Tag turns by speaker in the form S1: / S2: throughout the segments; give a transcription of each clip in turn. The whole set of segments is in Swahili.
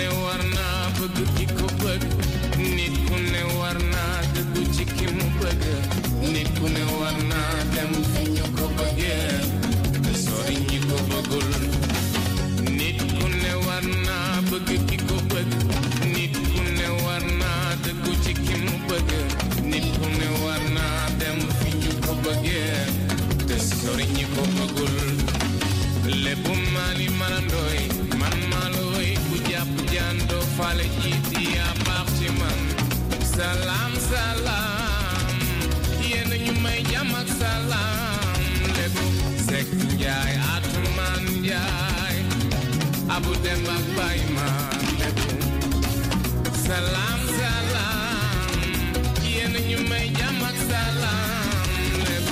S1: ne war naa bëgg ki ko bëgg nit ku ne war naa dëggu ci ki mu bëgg nit ku ne war naa dem fi ñu ko bëggee te sori ñi ko bëggul nit ku ne war naa bëgg ki ko bëgg nit ku ne war naa dëggu ci ki mu bëgg nit ku ne war naa dem fi ñu ko bëggee te sori ñi ko bëggul lépp maali marandooy man maalooy ku jàpp jàndoo faale jiiti yaa baax ci man salaam salaam yéen ñu may jàmm ak salaam lépp Sekk Njaay Atumaan Njaay Abu Dem ak Baay ma lépp salaam salaam yéen ñu may jàmm ak salaam lépp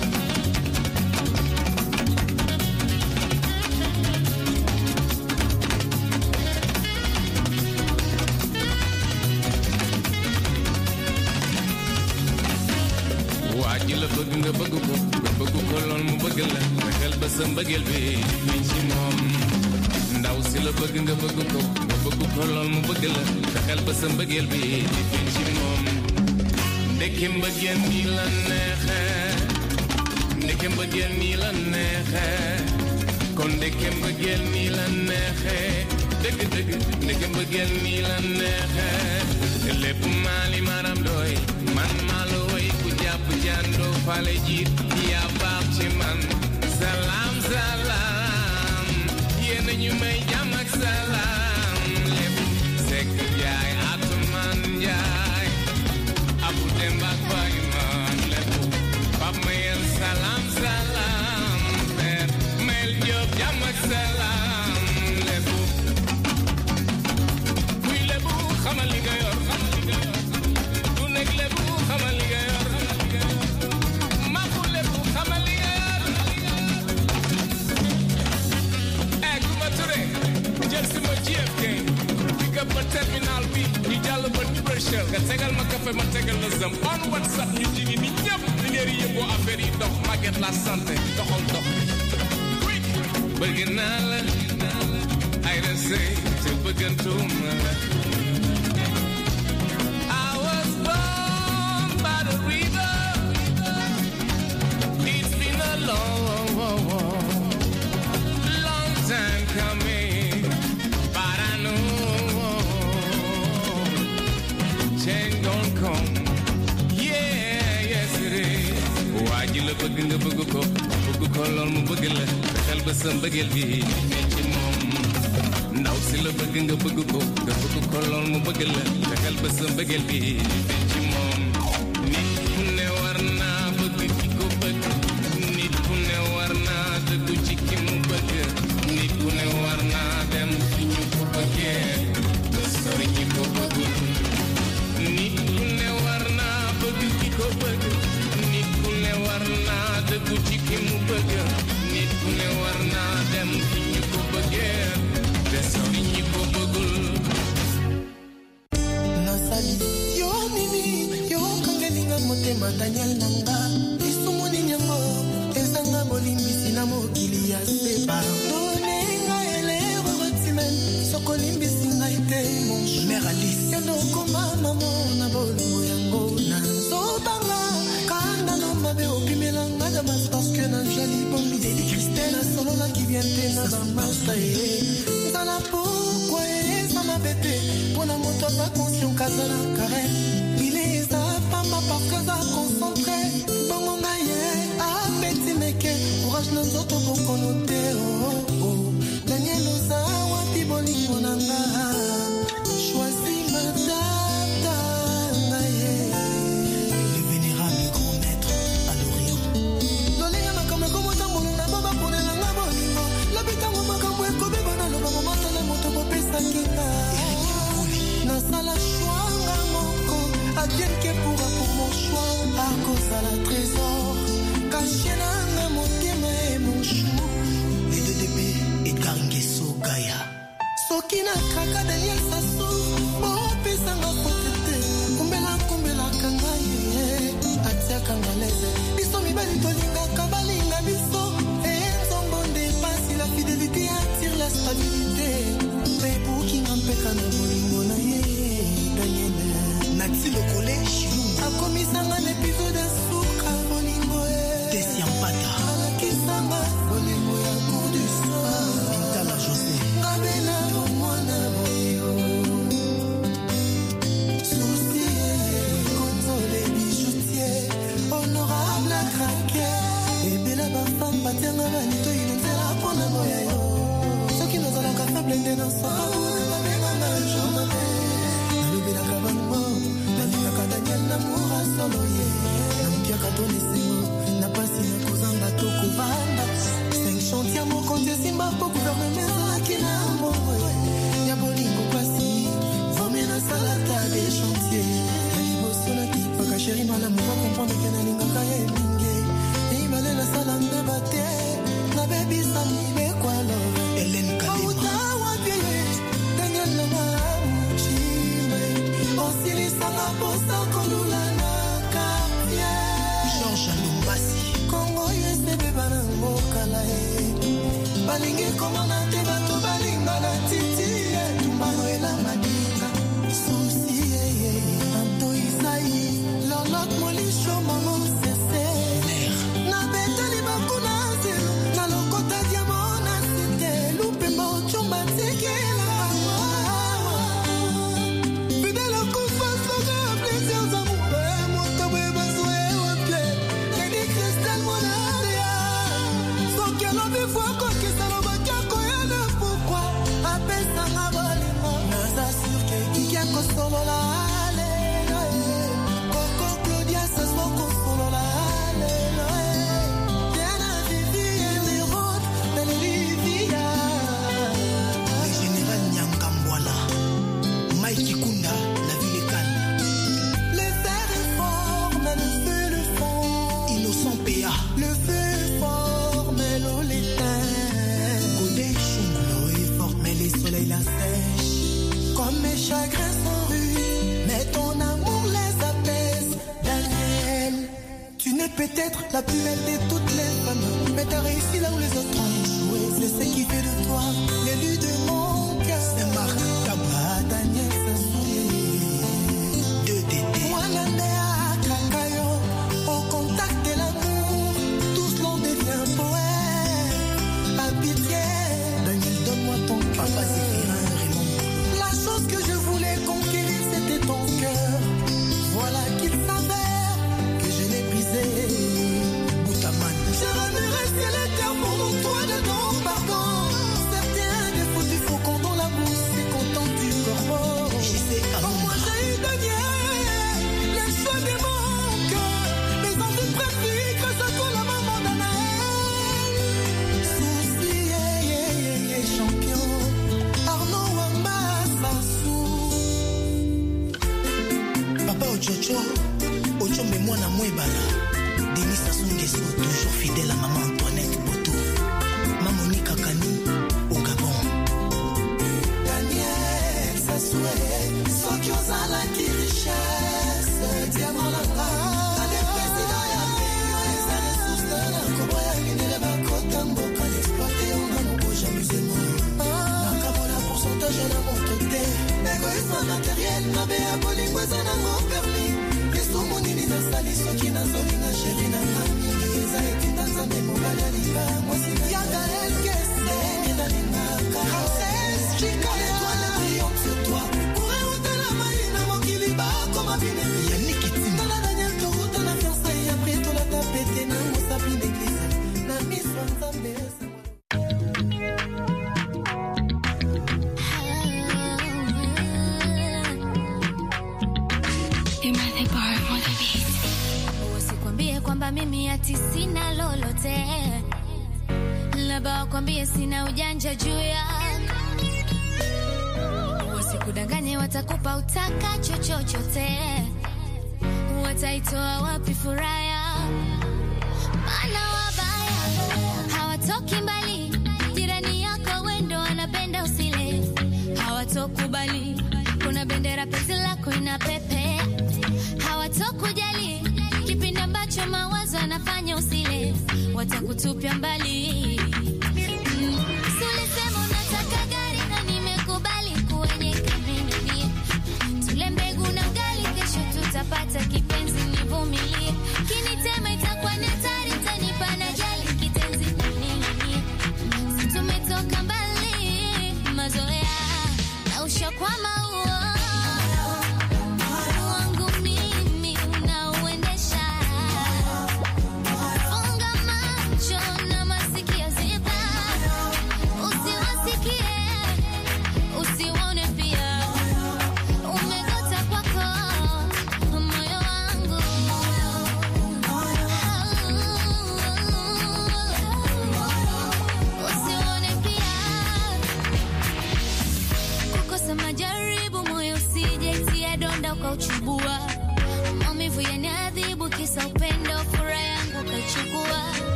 S1: waaji la bëgg nga bëgg ko nga bëgg ko lool mu bëgg la fexeel ba sa mbëggeel bi feeñ ci moom ndaw si la bëgg nga bëgg ko nga bëgg ko lool mu bëgg la fexeel ba sa mbëggeel bi feeñ ci moom ndeke mbëggeel nii la neexe ndeke mbëggeel nii la neexe kon ndeke mbëggeel nii la neexe dëgg dëgg ndeke mbëggeel nii la neexe lépp maali maram doy man maalo way ku jàpp jàndoo fale jiit yaa baax ci man salaam salaam yéen ñu may jàmm ak salaam lépp Sekk Njaay Atumaan Njaay Abu Dem ak Baay ma lépp Pap Mayel salaam salaam Père Mayel Jóob jàmm ak salaam lépp kuy lépp xamal li nga yor du nekk lépp xamal li nga yor maafu lépp xamal li nga yor Kumba Touré jël si ma JFK pick up ba terminal bi ñu jàll ba Dubreuil nga tegal ma café ma tegal la zëm on WhatsApp ñu jigi ni ñëpp di ngeen yëngoo affaire yi dox Maguette la santé doxal dox bëgg naa la ay da sey te bëggantuma la long time coming, but I know change gon' come. Yeah, yes it is. Waaji la bëgg nga bëgg ko lool mu bëgg la fexeel ba sa mbëggeel bi ne ci moom ndaw si la bëgg nga bëgg ko lool mu bëgg la fexeel ba sa mbëggeel bi ne ci moom nit ku ne war naa bëgg ki ko bëgg nit ku ne war naa dëggu ci ki mu bëgg nit ku ne war naa dem fi ñu ko bëggee te sori ñi ko bëggul nit ku ne war naa bëgg ki ko bëgg nit ku ne war naa dëggu ci ki mu bëgg nit ku ne war naa dem fi ñu ko bëggee te sori ñi ko bëggul
S2: nasali yo mimi yo kangelinga motema Daniel nanga isumuni nyango ezanga bolimbisi na mokili ya seba donenga elero rotimen sokolimbisi ngai te mon mère Alice yano koma mamo na bolongo yango na zobanga kanda no mabe opimelanga da mas parce que na jali bombi de Christelle solo la qui vient te na bambasta zala pourquoi ça m'a bête pour la moto pas conscient kazala carré il est ça femme parce que ça concentré bongo ngaye a petit meke courage na nzoto bokonote oh Daniel oza wapi bolingo nanga choisis ma data ngaye le vénérable grand maître à l'Orient dolinga makama komo tambolo na baba ponela nga bolingo la bitango makambo ekobe bana lo baba matala moto bopesa kinga na sala chwanga moko advienne que pourra pour mon choix à cause à la trésor caché na motema et mon chou et de bébé Edgar Ngeso Gaya Sokina Kaka Daniel Sassou bopesa nga potete kumbela kangaye atia kangaleze biso mibali tolinga kabalinga biso et nzongo dépasse la fidélité attire la stabilité mais pour qui m'empêche Peut-être la plus belle de toutes les femmes, mais t'as réussi là où les autres ont échoué. C'est ce qui fait de toi l'élu de mon cœur. C'est Marc Kaba, Daniel Sassoué, 2DD. Wanandea Kakayo, au contact de l'amour, tous l'on devient poète. À pitié, Daniel, donne-moi ton cœur. Papa Zéphirin, Raymond. La chose que je voulais conquérir, c'était ton cœur. Voilà qu'il s'avère que je l'ai brisé. Je remuerai ciel et terre pour mon toit de ton pardon. Certains défauts du faucon dans la bouche, c'est content du corbeau. Pour moi j'ai eu Daniel, les choix de mon cœur, mes envies préférées, grâce à toi la maman d'Anaël. Souci, champion, Arnaud Wamba Sassou. Papa Ochocho, Ochombe Mwana Mwebala. Denis Sassou Nguesso, toujours fidèle à maman Antoinette Boto. Mamonika Kani, au Gabon. Daniel Sassou, Sokyo Zala qui richesse, diamant la bas. Ade président ya pays, les ressources de la Kobo ya Guinée, Bakota Mboka, l'exploité, on a nos bouges amusément. Nakamola pourcentage à la montre-té. Égoïsme matériel, Nabé à Bolingo, ça n'a pas permis. Monini na sali soki na zoli na chéri na nami eza etinda nzambe mobali alinga mwasi na yaga elkese na lingaka Ramsès Chica l'étoile brillante sur toi pour éouter la maille na mokili bakoma binemi Yannick Itima na Daniel Toruta na fiançailles après tout la tapete na mosapi d'église na miss Nzambe.
S3: Kwamba mimi ati sina lolote, labda wakwambie sina ujanja juu yako. Wasikudanganye, watakupa utakacho chochote, wataitoa wapi furaha? Maana wabaya hawatoki mbali, jirani yako wendo anapenda usile, hawatokubali kuna bendera pezi lako inapepe, hawatokujali kipindi ambacho mawazo anafanya usile, watakutupia mbali. Sulisema unataka gari na nimekubali kuenyeka mimi. Tule mbegu na ugali, kesho tutapata kipenzi, nivumilie. Kinitema itakuwa ni hatari, tanipa na jali kitenzi nini. Si tumetoka mbali, mazoea na ushakwama huo.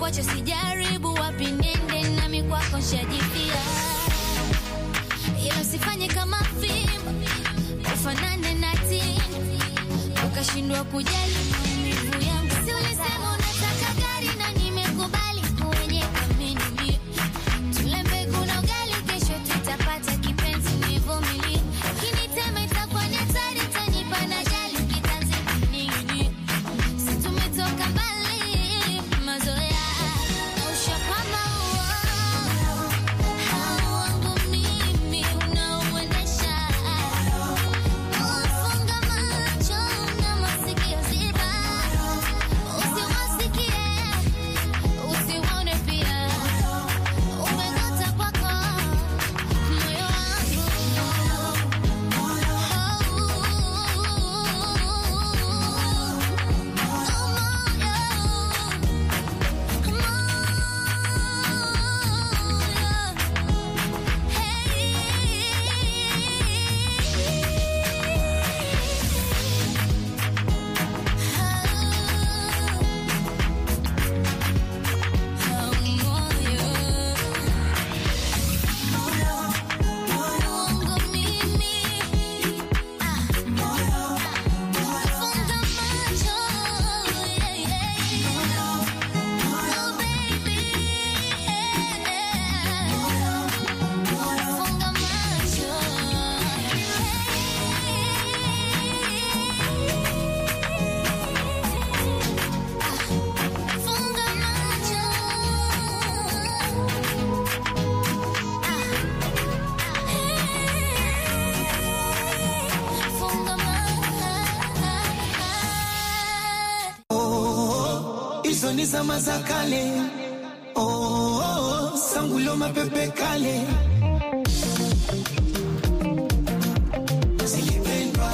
S3: wacha sijaribu wapi nende nami kwako nshajifia. Ila usifanye kama fimbo ufanane na tini ukashindwa kujali maumivu yangu. Si ulisema unataka gari na nimekubali kwenye kamini. Tule mbegu na ugali kesho tutapata kipenzi nivumilie. Kinitema itakuwa ni hatari tanipa na jali kitanzi nini. Si tumetoka mbali mazoea na ushapama wangu mimi unaoendesha. Funga macho na masikio ziba. Usiwasikie, usiwaone pia. Umegota kwako moyo wangu.
S2: Hizo ni zama za kale. Sangulo mapepe kale. Silipendwa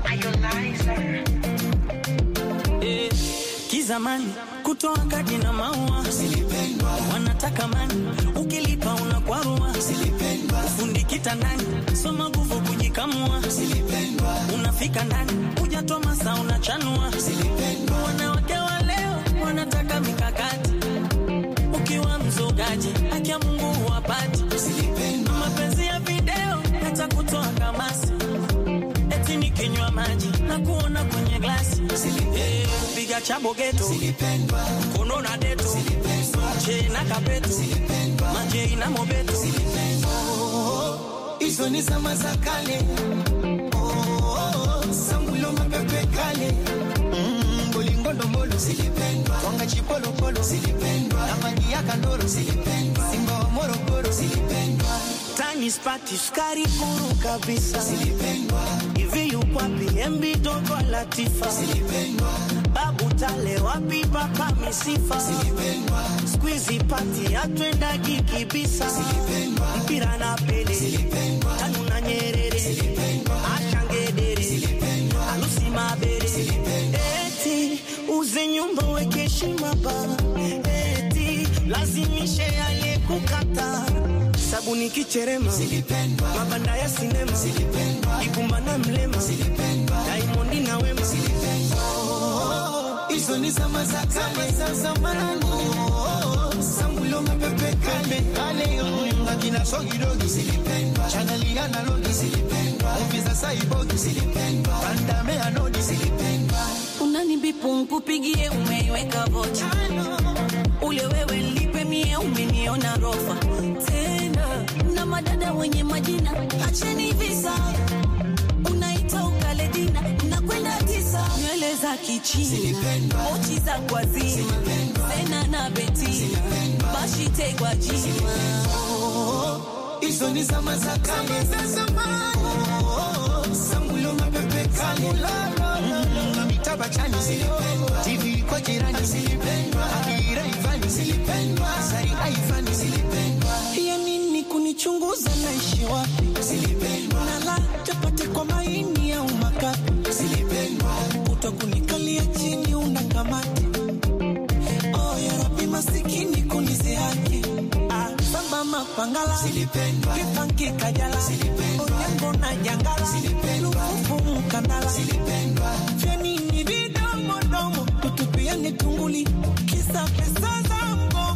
S4: kizamani kutoa kadi na maua.
S2: Silipendwa
S4: Wanataka mani ukilipa unakwarua.
S2: Silipendwa
S4: Fundi kitandani soma nguvu kujikamua.
S2: Silipendwa
S4: Unafika ndani hujatoa masaa unachanua.
S2: Silipendwa
S4: Wanawake wa leo wanataka mikakati. Ukiwa mzogaji haki ya Mungu wapati.
S2: Silipendwa
S4: Mapenzi ya video yatakutoa kamasi. Eti nikinywa maji na kuona kwenye glasi. Piga chabo geto
S2: Silipendwa
S4: kono na deto. Che na kapeto maje na mobeto.
S2: Hizo ni zama za kale. Sangulo mapepe kale. Bolingo ndomolo silipendwa. Wanga chipolo polo silipendwa. Amani ya kandoro silipendwa. Simba wa Morogoro silipendwa.
S4: Tani spati skari kuru kabisa.
S2: Silipendwa
S4: Hivi yupo wapi MB dogo Latifa.
S2: Silipendwa
S4: Babu Tale wapi papa misifa.
S2: Silipendwa
S4: Squeezy party atwenda kikibisa.
S2: Silipendwa
S4: Mpira na Pele
S2: Silipendwa
S4: Tanu na Nyerere
S2: Silipendwa
S4: Achangedere
S2: Silipendwa
S4: Alusi Mabere
S2: Silipendwa
S4: Eti uze nyumba weke heshima ba. Eti lazimishe aliyekukata. Sabuni kicherema
S2: Silipendwa
S4: mabanda ya sinema.
S2: Silipendwa
S4: Ikumba na Mlema
S2: Silipendwa
S4: Diamond na Wema.
S2: Hizo ni zama za kale za zamani. Sangulo mapepe kale kale. Akina Sogidogi silipendwa. Chaneli analogi silipendwa. Ofisa Saibogi silipendwa. Pandame anodi silipendwa.
S5: Unanibipu nkupigie umeiweka vocha. Ule wewe lipe mie umeniona rofa. Tena na madada wenye majina acheni visa. Unaita ukale dina unakwenda tisa. Nywele za kichina mochi za kwa zima. Sena na Betina bashi tegwa jima.
S2: Hizo ni zama za kale za zamani. Sangulo mapepe kale. Mitaba chani silipendwa. TV kwa jirani silipendwa. Akira Ivani silipendwa. Sari Aifani silipendwa.
S4: Ya nini kunichunguza naishi wapi.
S2: Silipendwa
S4: Nala chapati kwa maini au makapi.
S2: silipendwa
S4: Utakunikalia chini unakamati. Oh ya Rabbi masikini kunize haki. Samba mapangala
S2: silipendwa
S4: kipanki kajala. Onyango na jangala lufufu mkandala.
S2: silipendwa
S4: Feni ni vidomo domo tutupiane tunguli. Kisa pesa za mgongo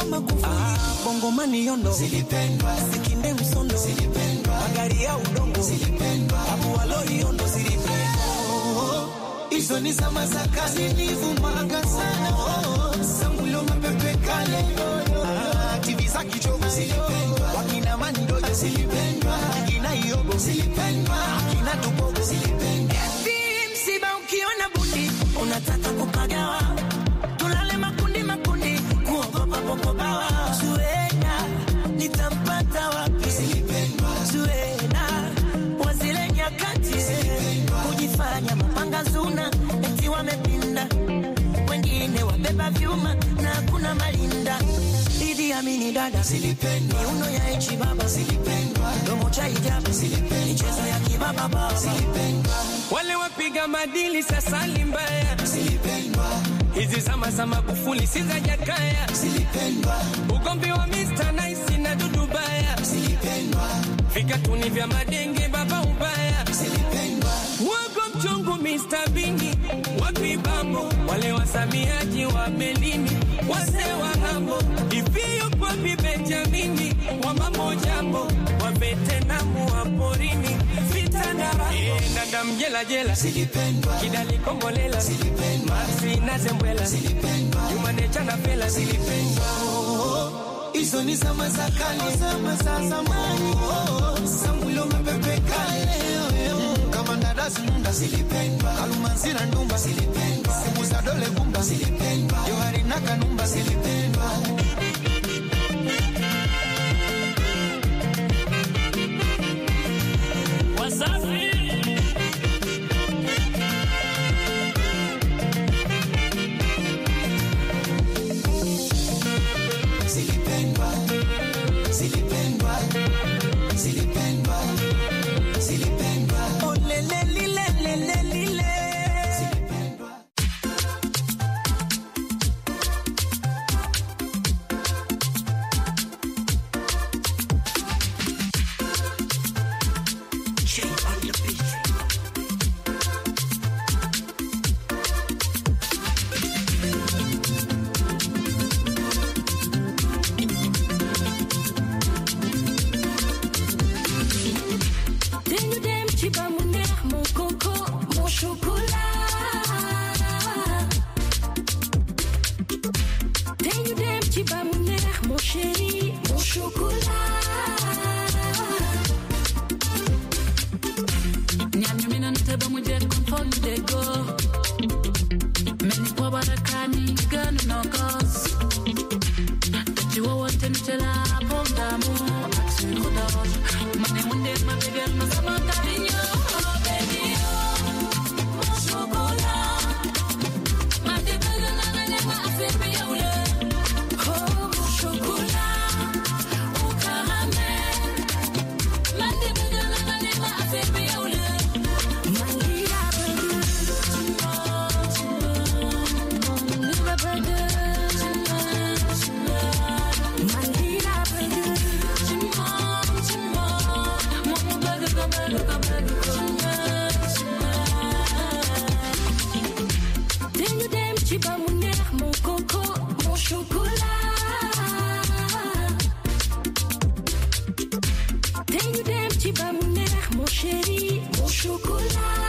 S4: bongo mani yondo zilipendwa, sikinde msondo zilipendwa, magari ya udongo zilipendwa, abu waloi yondo zilipendwa.
S2: Hizo ni zama za kazi nivumanga sana. Sambulo mapepe kale. TV za kichogo zilipendwa, wakina mando zilipendwa, wakina yogo zilipendwa, wakina tupogo zilipendwa.
S4: Msiba ukiona bundi unataka kupagawa, tulale makundi makundi kuogopa popobawa. Zuena nitampata wapi? Zilipendwa. Zuena wazile nyakati kujifanya mapanga zuna eti wamepinda, wengine wabeba vyuma na kuna malinda. Idi amini dada zilipendwa, miuno ya echi baba zilipendwa, domo cha hijabu zilipendwa, michezo ya kibaba baba zilipendwa.
S1: Wale wapiga madili sasa limbaya
S2: Zilipendwa.
S1: hizi zama za Magufuli si za Jakaya
S2: Zilipendwa.
S1: ugombi wa Mr. Nice na Dudu Baya
S2: Zilipendwa.
S1: vikatuni vya madenge baba ubaya
S2: Zilipendwa.
S1: wago mchungu Mr. Bini wapi bambo wale wasamiaji wa melini wase wa hambo ifio kwa Benjamini wa mambo jambo wa Vietnamu wa porini vitandara dada mjela jela
S2: Zilipendwa.
S1: kidali kombolela
S2: Zilipendwa.
S1: Maxi na zembwela
S2: Zilipendwa.
S1: Jumanecha na fela zilipendwa.
S2: Hizo ni zama za kale, zama za zamani. Sambulo mapepe kale. Kama ndadazi nunda zilipendwa, Kalumanzira ndumba zilipendwa, simu za dole gumba zilipendwa, Johari na Kanumba zilipendwa.
S4: Wasafi
S2: Zilipendwa. Zilipendwa. Zilipendwa. Zilipendwa.
S4: oh lele lile lele lile
S2: Zilipendwa.
S5: Tenho dem chiba mulher, mon coco, mon chocolat. Tenho dem chiba mulher, mon chéri, mon chocolat. Nyanyo mina nteba mulher com fome de go. Meni kwa barakani ganu no cause. Tiwa wote nitela pondamu aksi khodaj. Mane munde ma begel ma sama carinho, oh baby oh, mon chocolat. Mane begel na ngane ma afemi yaule, oh mon chocolat, au caramel. Mane begel na ngane ma afemi yaule, mangira begel, mangira begel. Tenho dem chiba mulher, mon coco, mon chocolat. Tenho dem chiba mulher, mon chéri, mon chocolat.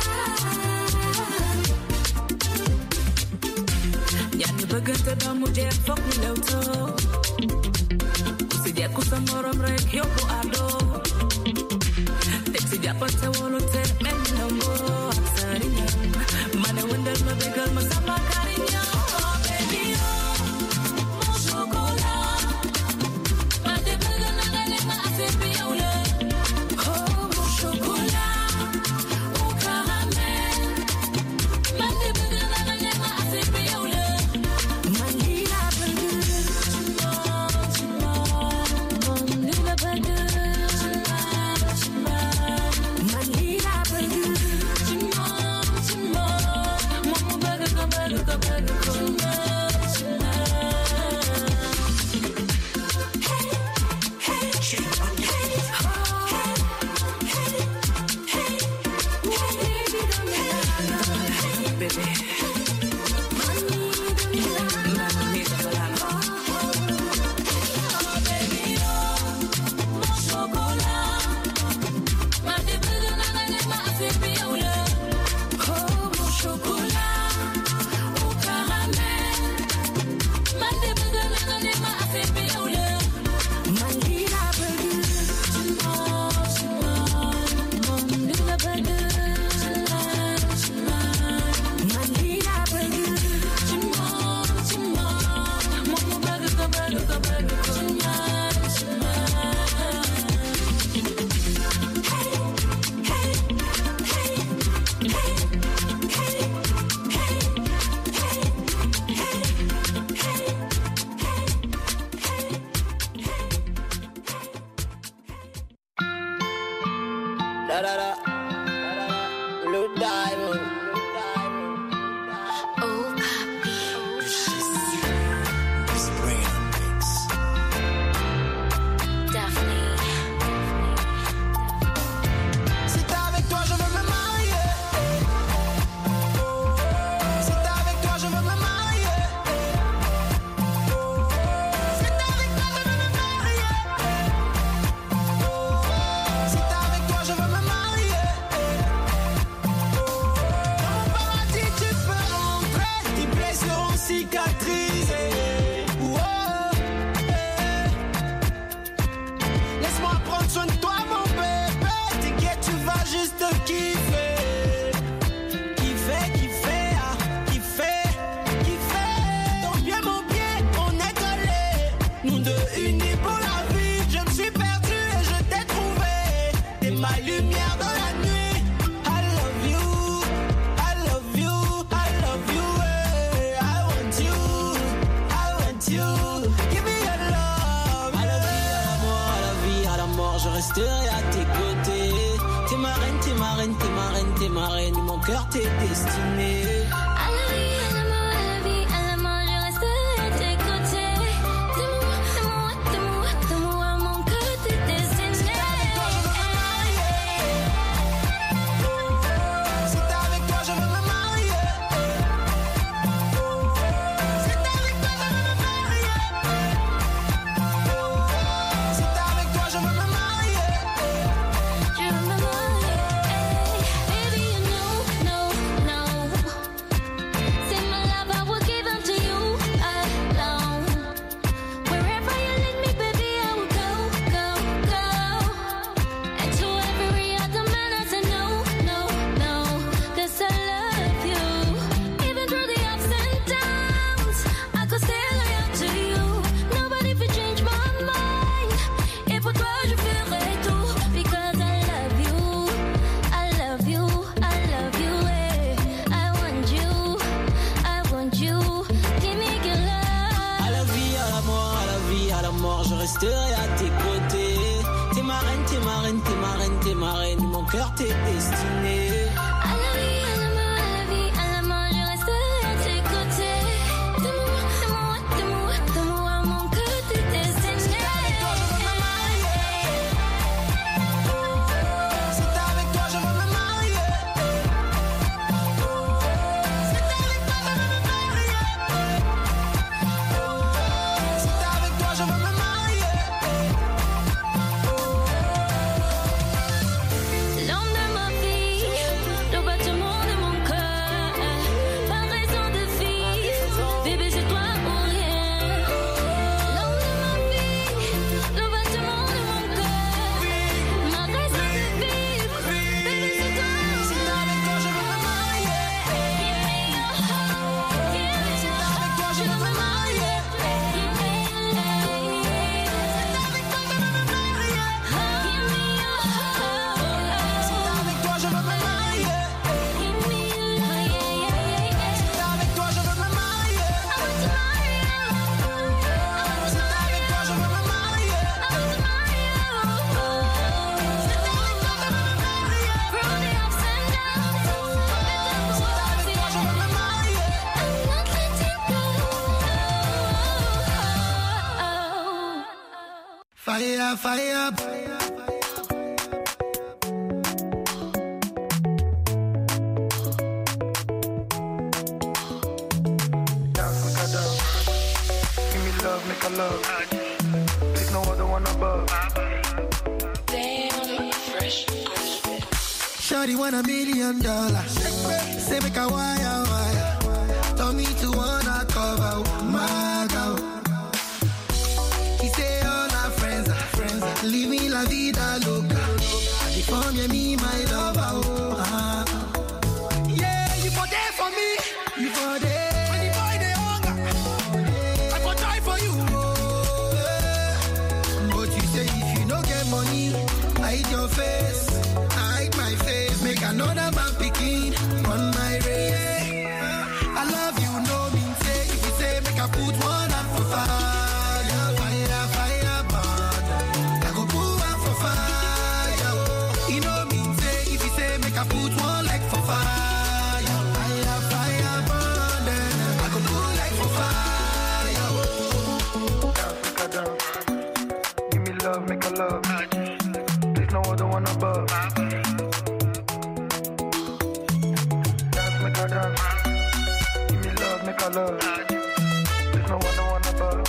S5: Yani baganta da mulher, fuck me lauto. Kusidia kusamoram rek yoko ado. Teksi japa te wolo te men nombo aksarinya. Mane wendel ma begal ma sama cariño, oh baby oh, mon chocolat. Mane begal na ngane ma afemi yaule, oh mon chocolat, au caramel. Mane begal na ngane ma afemi yaule, manila begal, manila begal, manila.
S6: Blue Diamond.
S3: Oh, papi. Daphne.
S2: Si t'es avec toi, je veux me marier. Si t'es avec toi, je veux me marier. Si t'es avec toi, je veux me marier. Si t'es avec toi, je veux me marier. Dans mon paradis, tu peux rentrer. Tes blessures seront cicatrisées. Laisse-moi prendre soin de toi, mon bébé. T'inquiète, tu vas juste kiffer. Kiffer, kiffer, ah, kiffer, kiffer. Ton pied, mon pied, on est collés. Nous deux unis pour la vie. Je me suis perdu et je t'ai trouvé. T'es ma lumière dans la nuit. I love you, I love you, I love you. I want you, I want you. Give me your love.
S4: À la vie, à la mort, à la vie, à la mort, je resterai à tes côtés. T'es ma reine, t'es ma reine, t'es ma reine, t'es ma reine. Mon cœur t'est destiné.
S3: À la vie, à la mort, à la vie, à la mort, je resterai à tes côtés. Dis-moi, dis-moi, dis-moi, dis-moi, mon cœur t'est destiné.
S2: Si t'es avec toi, je veux me marier. Si t'es avec toi, je veux me marier. Si t'es avec toi, je veux me marier.
S3: Je veux me marier. Baby, you know, no. C'est my love, I will give unto you alone. Wherever you lead me, baby, I will go. And to every other man, I say no. 'Cause I love you. Even through the ups and downs, I could stay loyal to you. Nobody will change my mind. Et pour toi, je ferai tout. Because I love you. I love you. I love you. I want you. I want you. Give me your love.
S4: À la vie, à la mort, à la vie, à la mort, je resterai à tes côtés. T'es ma reine, t'es ma reine, t'es ma reine, t'es ma reine. Mon cœur t'est destiné.
S3: À la vie, à la mort, à la vie, à la mort, je resterai à tes côtés. Dis-moi, dis-moi, dis-moi, dis-moi, mon cœur t'est destiné.
S2: Si t'es avec toi, je veux me marier. Si t'es avec toi, je veux me marier. Si t'es avec toi, je veux me marier.
S3: L'homme de ma vie, le bâtiment de mon cœur. Pas raison de vivre, bébé, c'est toi ou rien. L'homme de ma vie, le bâtiment de mon cœur. Ma raison de vivre, bébé, c'est toi ou rien.
S2: Si t'es avec toi, je veux me marier. Si t'es avec toi, je veux me marier. Si t'es avec toi, je veux me marier. Si t'es avec toi, je veux me marier. Si t'es avec toi, je veux me marier. Si t'es avec toi, je veux me marier. Si t'es avec toi, je veux me marier. Fire, fire.
S7: Dance, make a dance. Give me love, make a love. There's no other one above.
S2: Shawty want $1 million. Say make a wire. Tell me to wanna cover my girl. He say all our friends are living la vida loca. She found me my lover. Oh, yeah, you for there for me. You for there. When the boy they hunger, I for die for you. Oh, but you say if you no get money, hide your face. Hide my face. Make another man picking on my race. I love you, no mean say. If you say make I put one up for fire. Fire, burn. I go put one for fire. You know mean say.
S7: love. There's no other one above. Dance, make her dance. Give me love, make her love. There's no other one above.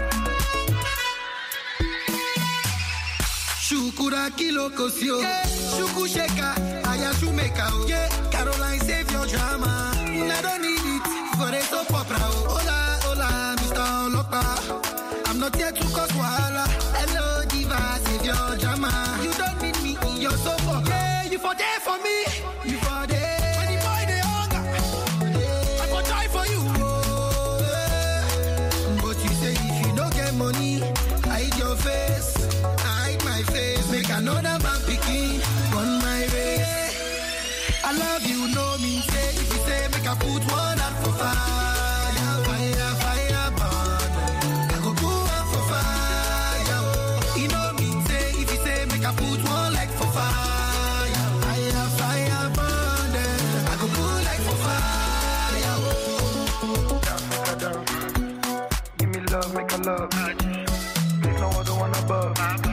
S2: Shukura kilo kosio, shuku sheka, aya shumeka, yeah. Caroline save your drama. I don't need it for a soap opera. Hola, hola, Mr. Olopa. I'm not here to cause wahala. Hello, diva, save your drama. You don't need me in your soap opera. Yeah, you for there for me. You for there. When the boy they hunger, I for try for you. Oh, yeah. But you say if you don't get money, hide your face. Hide my face. Make another man picking on my race. I love you, no mean say. If you say make I put one out for fire, fire, fire, burn. I go put one for fire. You know mean say. If you say make I put one like for fire, fire, fire, burn. I go put like for fire.
S7: Dance, make her dance. Give me love, make her love. There's no other one above.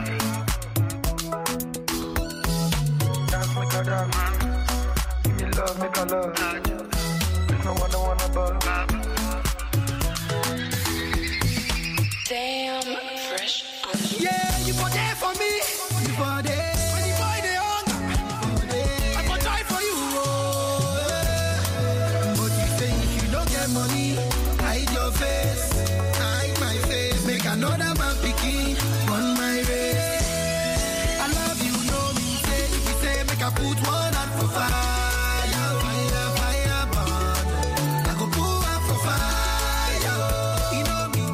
S7: Dance, make her dance. Give me love, make her love. There's no other one above.